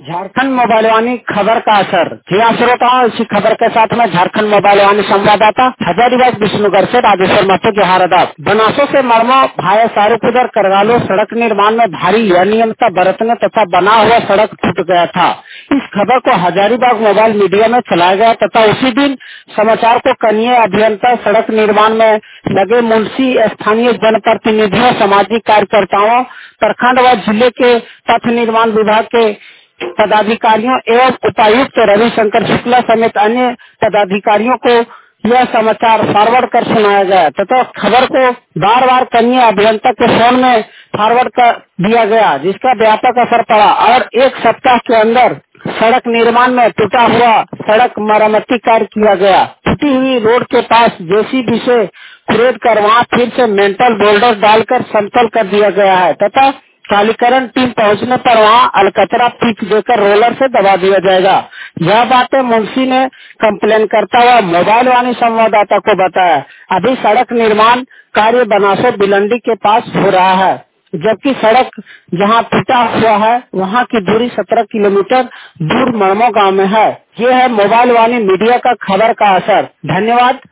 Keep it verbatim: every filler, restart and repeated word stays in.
Jharkhand mobile वाणी खबर का असर। जी हाँ श्रोताओं, इसी खबर के साथ में झारखंड मोबाइल वाणी संवाददाता हजारीबाग विष्णुगढ़ से राजेश्वर महतो जोहार अदाब। बनासों से मड़मो भाया सारूपुदर करगालो सड़क निर्माण में भारी अनियमितता बरतने तथा बना हुआ सड़क टूट गया था। इस खबर को हजारीबाग मोबाइल मीडिया में चलाया गया तथा उसी दिन समाचार को कनीय अभियंता सड़क निर्माण में लगे मुंशी, स्थानीय जनप्रतिनिधियों, सामाजिक कार्यकर्ताओं, प्रखंड व जिले के पथ निर्माण विभाग के पदाधिकारियों एवं उपायुक्त रविशंकर शुक्ला समेत अन्य पदाधिकारियों को यह समाचार फॉरवर्ड कर सुनाया गया तथा खबर को बार बार कनीय अभियंता के फोन में फॉरवर्ड कर दिया गया, जिसका व्यापक असर पड़ा और एक सप्ताह के अंदर सड़क निर्माण में टूटा हुआ सड़क मरम्मती कार्य किया गया। टूटी हुई रोड के पास जेसीबी से खुरेद कर वहाँ फिर से मेंटल बोल्डर डालकर समतल कर दिया गया है तथा कालीकरण टीम पहुंचने पर वहां अलकतरा पिच देकर रोलर से दबा दिया जाएगा। यह बातें मुंशी ने कंप्लेन करता हुआ मोबाइल वाणी संवाददाता को बताया। अभी सड़क निर्माण कार्य बनासो बिलंडी के पास हो रहा है, जबकि सड़क जहां टूटा हुआ है वहां की दूरी सत्रह किलोमीटर दूर मड़मो गांव में है। ये है मोबाइल वाणी मीडिया का खबर का असर। धन्यवाद।